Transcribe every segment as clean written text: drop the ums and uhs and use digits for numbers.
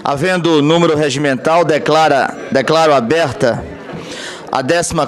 Havendo número regimental, declaro aberta a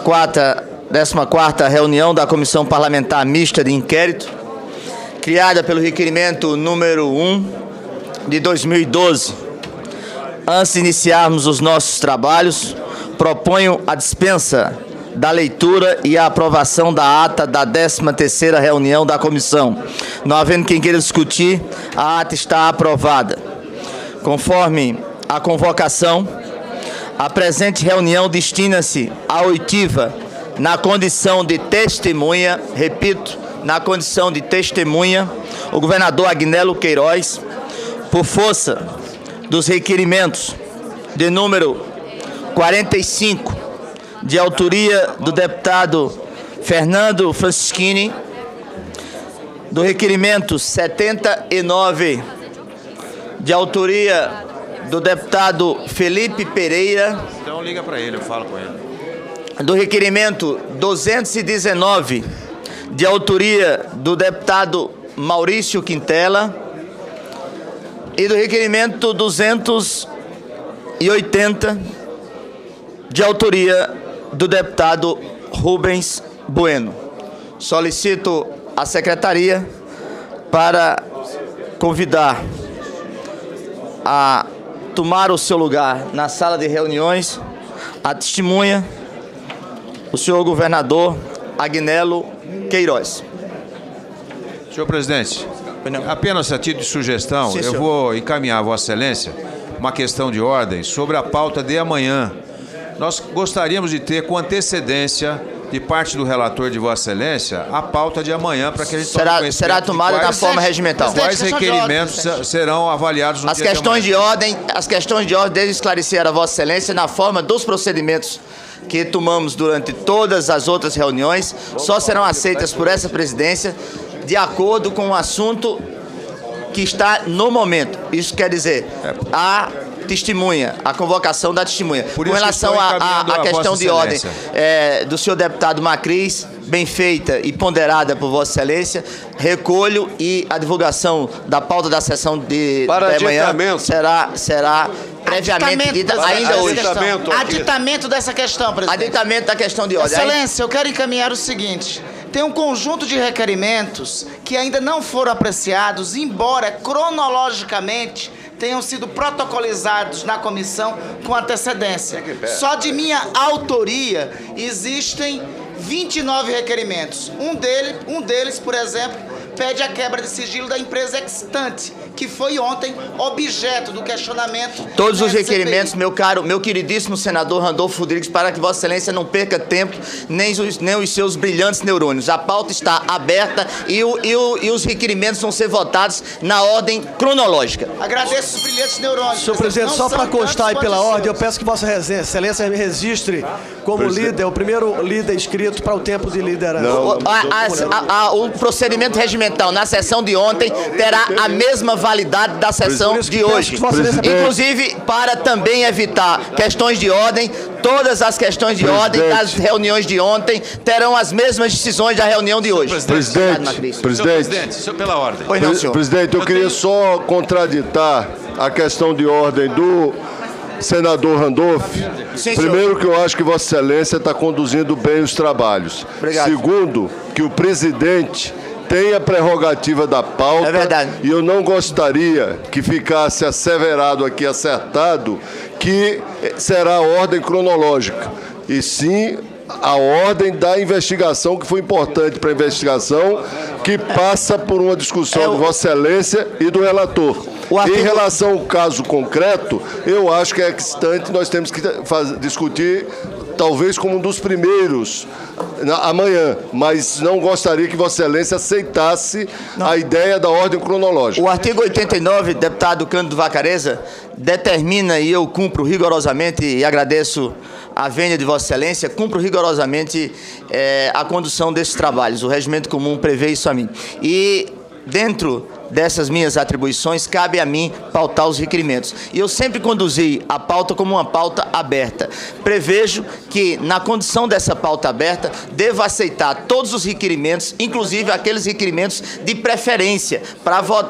14ª reunião da Comissão Parlamentar Mista de Inquérito, criada pelo requerimento número 1 de 2012. Antes de iniciarmos os nossos trabalhos, proponho a dispensa da leitura e a aprovação da ata da 13ª reunião da comissão. Não havendo quem queira discutir, a ata está aprovada. Conforme a convocação, a presente reunião destina-se à oitiva na condição de testemunha, repito, na condição de testemunha, o governador Agnello Queiroz, por força dos requerimentos de número 45, de autoria do deputado Fernando Francischini, do requerimento 79, de autoria do deputado Felipe Pereira. Então liga para ele, eu falo com ele. Do requerimento 219, de autoria do deputado Maurício Quintela, e do requerimento 280, de autoria do deputado Rubens Bueno. Solicito a secretaria para convidar a tomar o seu lugar na sala de reuniões a testemunha, o senhor governador Agnello Queiroz. Senhor presidente, apenas a título de sugestão, eu vou encaminhar a Vossa Excelência uma questão de ordem sobre a pauta de amanhã. Nós gostaríamos de ter com antecedência, de parte do relator de Vossa Excelência, a pauta de amanhã para que a gente tome conhecimento. Será tomada da forma regimental. Quais requerimentos serão avaliados no dia de amanhã? As questões de ordem devem esclarecer a Vossa Excelência na forma dos procedimentos que tomamos durante todas as outras reuniões, só serão aceitas por essa presidência de acordo com o assunto que está no momento. Isso quer dizer, a testemunha, a convocação da testemunha. Com relação à questão de ordem do senhor deputado Macris, bem feita e ponderada por Vossa Excelência, recolho, e a divulgação da pauta da sessão de amanhã será previamente dita ainda hoje. Aditamento dessa questão, presidente. Aditamento da questão de ordem. Excelência, eu quero encaminhar o seguinte: tem um conjunto de requerimentos que ainda não foram apreciados, embora cronologicamente tenham sido protocolizados na comissão com antecedência. Só de minha autoria existem 29 requerimentos. Um deles, por exemplo, pede a quebra de sigilo da empresa Extante, que foi ontem objeto do questionamento. Todos os requerimentos, meu queridíssimo senador Randolfo Rodrigues, para que Vossa Excelência não perca tempo, nem os seus brilhantes neurônios. A pauta está aberta e os requerimentos vão ser votados na ordem cronológica. Agradeço os brilhantes neurônios. Senhor presidente, só para constar aí pela ordem, eu peço que Vossa Excelência me registre como líder, o primeiro líder inscrito para o tempo de liderança. O procedimento regimental na sessão de ontem terá a mesma validade da sessão de hoje. Inclusive, para também evitar questões de ordem, todas as questões de ordem das reuniões de ontem terão as mesmas decisões da reunião de hoje. Presidente, pela ordem. Pois não, senhor. Presidente, eu queria só contraditar a questão de ordem do senador Randolph. Sim, primeiro, que eu acho que Vossa Excelência está conduzindo bem os trabalhos. Obrigado. Segundo, que o presidente tem a prerrogativa da pauta. É verdade. E eu não gostaria que ficasse asseverado aqui, acertado, que será a ordem cronológica. E sim a ordem da investigação, que foi importante para a investigação, que passa por uma discussão de Vossa Excelência e do relator. Em relação ao caso concreto, eu acho que é Extante, nós temos que discutir talvez como um dos primeiros amanhã, mas não gostaria que Vossa Excelência aceitasse a ideia da ordem cronológica. O artigo 89, deputado Cândido Vacareza, determina, e eu cumpro rigorosamente, e agradeço a vênia de Vossa Excelência, cumpro rigorosamente a condução desses trabalhos. O regimento comum prevê isso a mim. E dentro dessas minhas atribuições, cabe a mim pautar os requerimentos. E eu sempre conduzi a pauta como uma pauta aberta. Prevejo que, na condição dessa pauta aberta, devo aceitar todos os requerimentos, inclusive aqueles requerimentos de preferência, para votar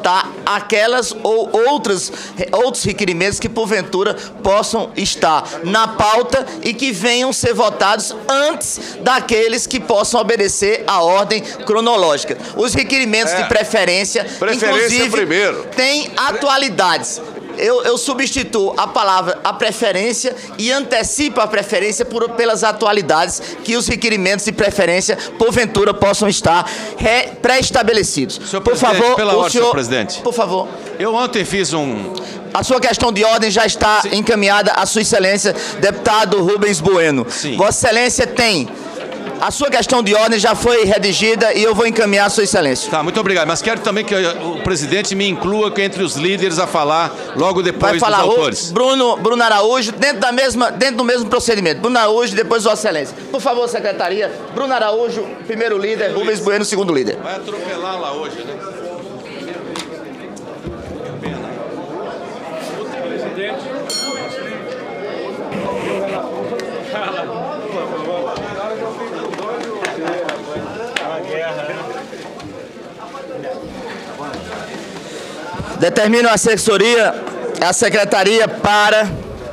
aquelas ou outros requerimentos que porventura possam estar na pauta e que venham ser votados antes daqueles que possam obedecer à ordem cronológica. Os requerimentos de preferência inclusive, primeiro. Têm atualidades. Eu substituo a palavra a preferência e antecipo a preferência pelas atualidades que os requerimentos de preferência, porventura, possam estar pré-estabelecidos. Por favor, pela ordem, senhor presidente. Por favor. Eu ontem fiz A sua questão de ordem já está encaminhada à Sua Excelência, deputado Rubens Bueno. Sim. Vossa Excelência tem... A sua questão de ordem já foi redigida e eu vou encaminhar a Sua Excelência. Tá, muito obrigado. Mas quero também que o presidente me inclua entre os líderes a falar logo depois dos autores. Bruno Araújo, dentro do mesmo procedimento. Bruno Araújo, depois Vossa Excelência. Por favor, secretaria. Bruno Araújo, primeiro líder. Rubens Bueno, segundo líder. Vai atropelar lá hoje, né? Determino a secretaria para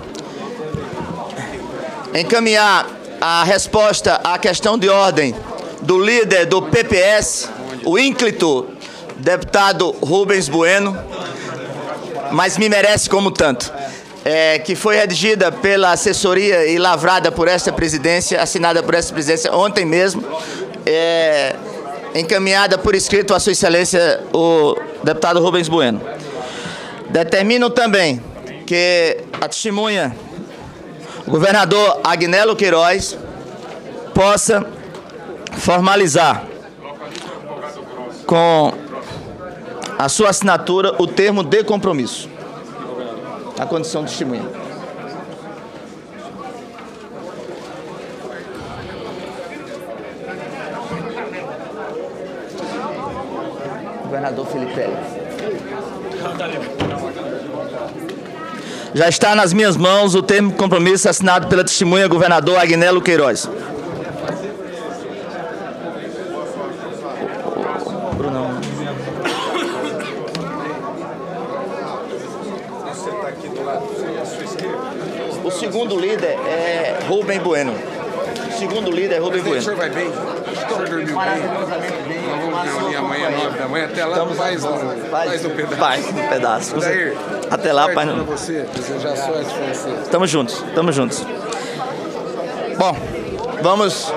encaminhar a resposta à questão de ordem do líder do PPS, o ínclito deputado Rubens Bueno, mas me merece como tanto, que foi redigida pela assessoria e lavrada por esta presidência, assinada por esta presidência ontem mesmo, encaminhada por escrito a Sua Excelência, o deputado Rubens Bueno. Determino também que a testemunha, o governador Agnello Queiroz, possa formalizar com a sua assinatura o termo de compromisso, a condição de testemunha. Governador Felipe. Já está nas minhas mãos o termo de compromisso assinado pela testemunha governador Agnello Queiroz. O segundo líder é Rubem Bueno. O segundo líder é Rubem Bueno. O senhor vai bem? Estou dormindo bem. Maravilhosamente bem. Nós vamos reunir amanhã, 9 da manhã, até lá faz um pedaço. Faz um pedaço. Daí, até lá, pai. Para você, desejar sorte para você. Tamo juntos, tamo juntos. Bom, vamos...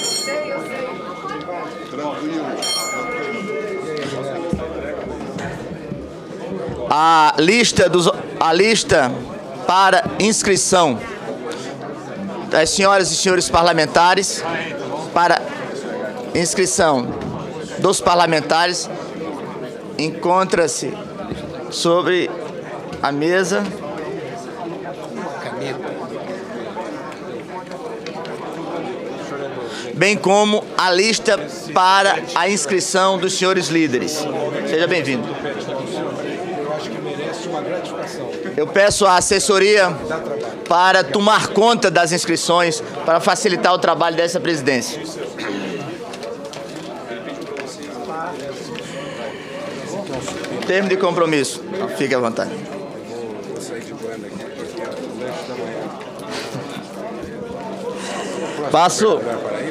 A lista para inscrição das senhoras e senhores parlamentares, para inscrição dos parlamentares, encontra-se sobre a mesa bem como a lista para a inscrição dos senhores líderes. Seja bem-vindo. Eu peço à assessoria para tomar conta das inscrições, para facilitar o trabalho dessa presidência. Termo de compromisso. Fique à vontade. Passo.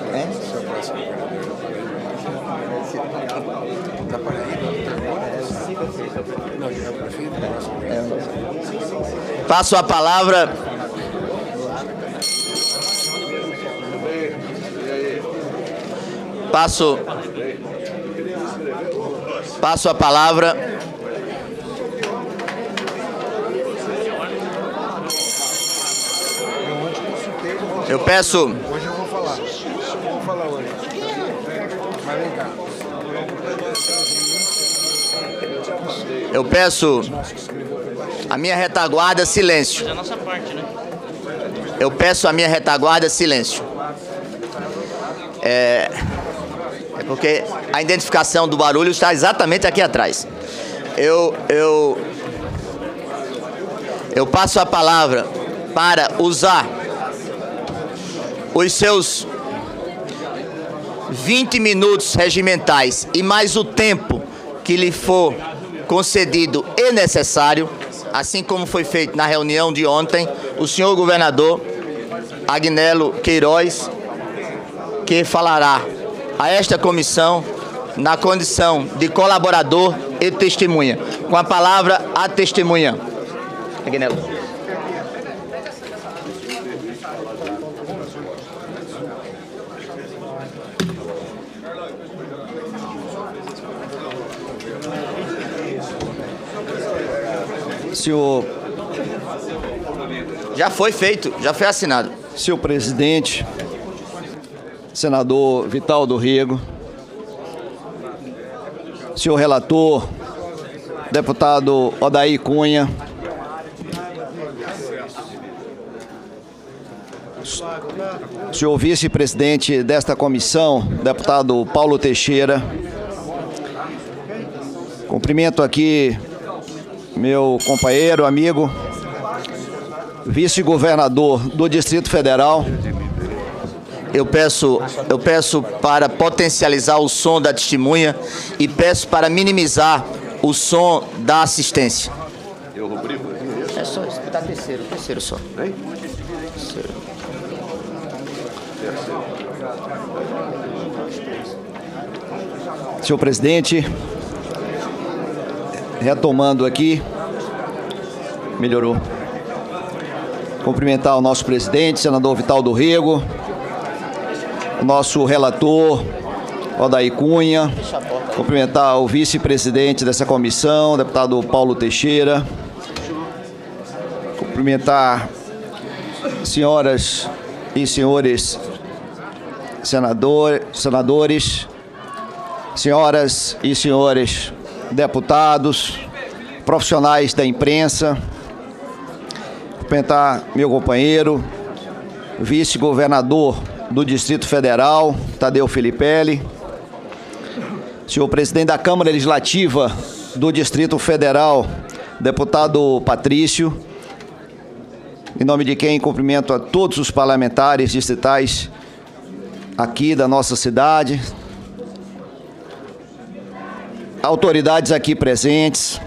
Passo a palavra. Passo a palavra. Eu peço. Hoje eu vou falar. Vou falar hoje. Mas vem cá. Eu peço a minha retaguarda silêncio. Eu peço a minha retaguarda silêncio. É porque a identificação do barulho está exatamente aqui atrás. Eu passo a palavra para usar os seus 20 minutos regimentais e mais o tempo que lhe for concedido e necessário, assim como foi feito na reunião de ontem, o senhor governador Agnello Queiroz, que falará a esta comissão na condição de colaborador e testemunha. Com a palavra, a testemunha. Agnello. Senhor... Já foi feito, já foi assinado. Senhor presidente, senador Vital do Rego, senhor relator, deputado Odair Cunha, senhor vice-presidente desta comissão, deputado Paulo Teixeira, cumprimento aqui meu companheiro, amigo, vice-governador do Distrito Federal. Eu peço para potencializar o som da testemunha e peço para minimizar o som da assistência. Eu rubrico? É só escutar terceiro só. Terceiro. Senhor presidente, retomando aqui, melhorou. Cumprimentar o nosso presidente, senador Vital do Rego, o nosso relator, Odair Cunha, cumprimentar o vice-presidente dessa comissão, deputado Paulo Teixeira, cumprimentar senhoras e senhores senadores, senhoras e senhores deputados, profissionais da imprensa, cumprimentar meu companheiro, vice-governador do Distrito Federal, Tadeu Filipelli, senhor presidente da Câmara Legislativa do Distrito Federal, deputado Patrício, em nome de quem cumprimento a todos os parlamentares distritais aqui da nossa cidade, autoridades aqui presentes,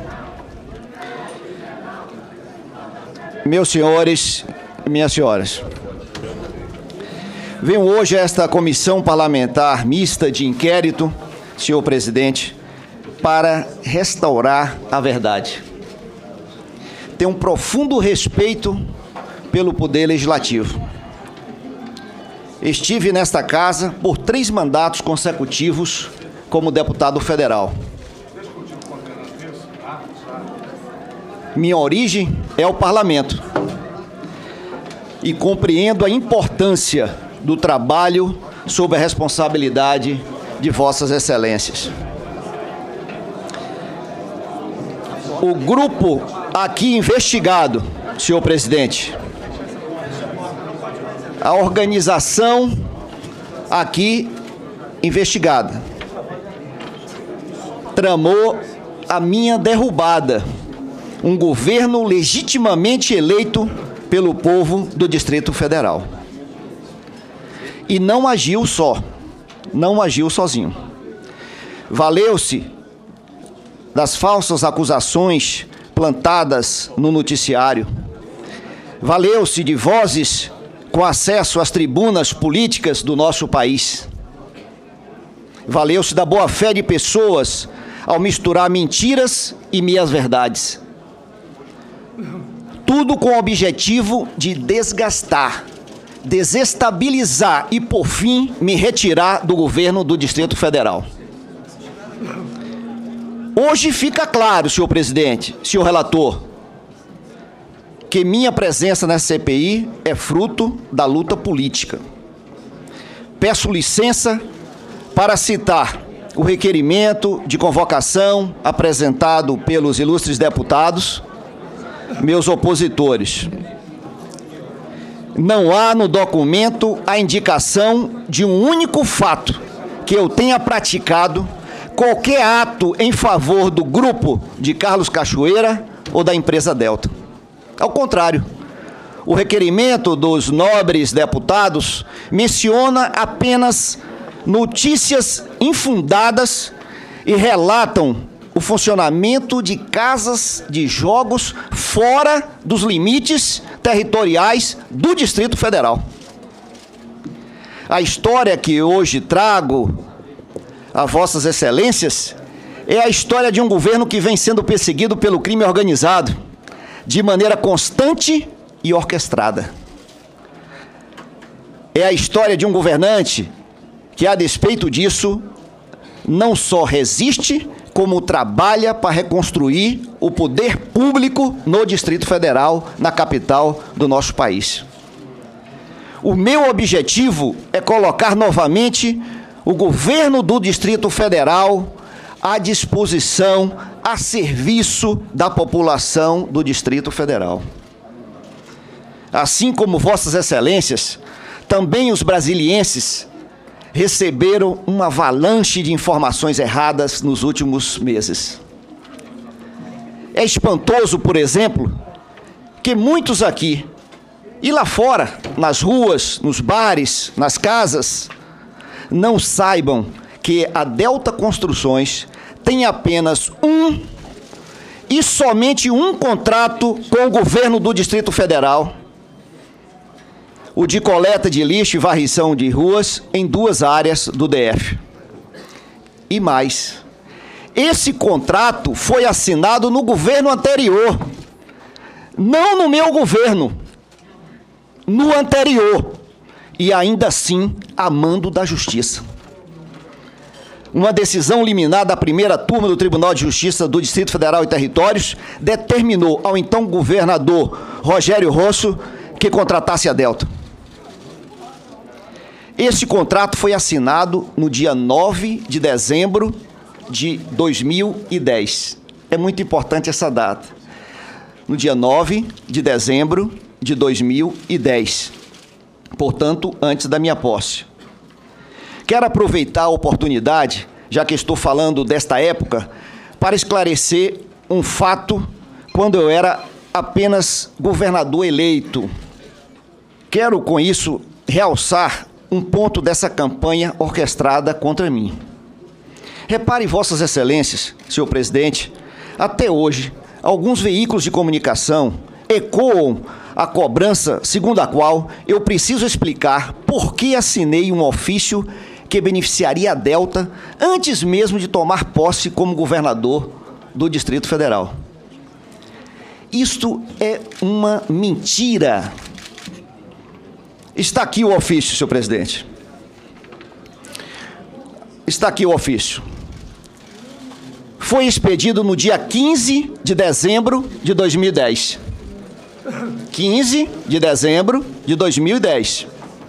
meus senhores e minhas senhoras. Venho hoje a esta comissão parlamentar mista de inquérito, senhor presidente, para restaurar a verdade. Tenho um profundo respeito pelo Poder Legislativo. Estive nesta casa por 3 mandatos consecutivos como deputado federal. Minha origem é o parlamento e compreendo a importância do trabalho sob a responsabilidade de vossas excelências. O grupo aqui investigado, senhor presidente, a organização aqui investigada, tramou a minha derrubada, um governo legitimamente eleito pelo povo do Distrito Federal. E não agiu só, não agiu sozinho. Valeu-se das falsas acusações plantadas no noticiário, valeu-se de vozes com acesso às tribunas políticas do nosso país, valeu-se da boa-fé de pessoas ao misturar mentiras e meias-verdades. Tudo com o objetivo de desgastar, desestabilizar e, por fim, me retirar do governo do Distrito Federal. Hoje fica claro, senhor presidente, senhor relator, que minha presença nessa CPI é fruto da luta política. Peço licença para citar o requerimento de convocação apresentado pelos ilustres deputados, meus opositores. Não há no documento a indicação de um único fato que eu tenha praticado qualquer ato em favor do grupo de Carlos Cachoeira ou da empresa Delta. Ao contrário, o requerimento dos nobres deputados menciona apenas notícias infundadas e relatam o funcionamento de casas de jogos fora dos limites territoriais do Distrito Federal. A história que hoje trago a Vossas Excelências é a história de um governo que vem sendo perseguido pelo crime organizado de maneira constante e orquestrada. É a história de um governante que, a despeito disso, não só resiste, como trabalha para reconstruir o poder público no Distrito Federal, na capital do nosso país. O meu objetivo é colocar novamente o governo do Distrito Federal à disposição, a serviço da população do Distrito Federal. Assim como Vossas Excelências, também os brasilienses receberam uma avalanche de informações erradas nos últimos meses. É espantoso, por exemplo, que muitos aqui, e lá fora, nas ruas, nos bares, nas casas, não saibam que a Delta Construções tem apenas e somente um contrato com o governo do Distrito Federal, o de coleta de lixo e varrição de ruas em 2 áreas do DF. E mais, esse contrato foi assinado no governo anterior, não no meu governo, no anterior, e ainda assim a mando da Justiça. Uma decisão liminar da primeira turma do Tribunal de Justiça do Distrito Federal e Territórios determinou ao então governador Rogério Rosso que contratasse a Delta. Esse contrato foi assinado no dia 9 de dezembro de 2010. É muito importante essa data. No dia 9 de dezembro de 2010. Portanto, antes da minha posse. Quero aproveitar a oportunidade, já que estou falando desta época, para esclarecer um fato quando eu era apenas governador eleito. Quero, com isso, realçar um ponto dessa campanha orquestrada contra mim. Repare, Vossas Excelências, senhor presidente, até hoje, alguns veículos de comunicação ecoam a cobrança segundo a qual eu preciso explicar por que assinei um ofício que beneficiaria a Delta antes mesmo de tomar posse como governador do Distrito Federal. Isto é uma mentira. Está aqui o ofício, senhor presidente. Está aqui o ofício. Foi expedido no dia 15 de dezembro de 2010. 15 de dezembro de 2010.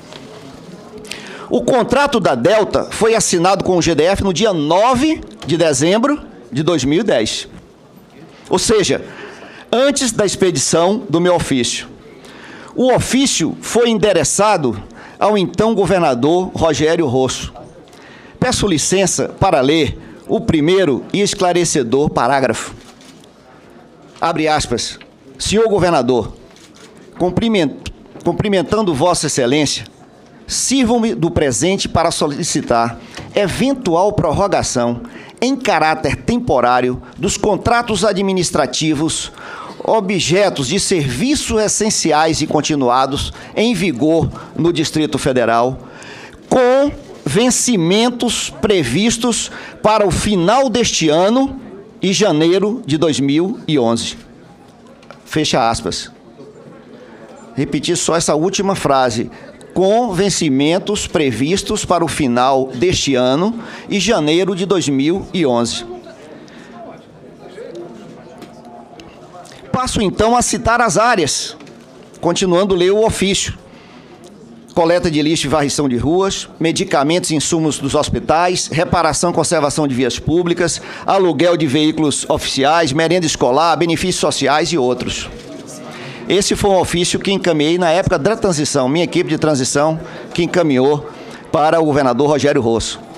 O contrato da Delta foi assinado com o GDF no dia 9 de dezembro de 2010. Ou seja, antes da expedição do meu ofício. O ofício foi endereçado ao então governador Rogério Rosso. Peço licença para ler o primeiro e esclarecedor parágrafo. Abre aspas. Senhor governador, cumprimentando Vossa Excelência, sirvam-me do presente para solicitar eventual prorrogação em caráter temporário dos contratos administrativos objetos de serviços essenciais e continuados em vigor no Distrito Federal, com vencimentos previstos para o final deste ano e janeiro de 2011. Fecha aspas. Repetir só essa última frase. Com vencimentos previstos para o final deste ano e janeiro de 2011. Passo então a citar as áreas, continuando a ler o ofício. Coleta de lixo e varrição de ruas, medicamentos e insumos dos hospitais, reparação e conservação de vias públicas, aluguel de veículos oficiais, merenda escolar, benefícios sociais e outros. Esse foi um ofício que encaminhei na época da transição, minha equipe de transição que encaminhou para o governador Rogério Rosso.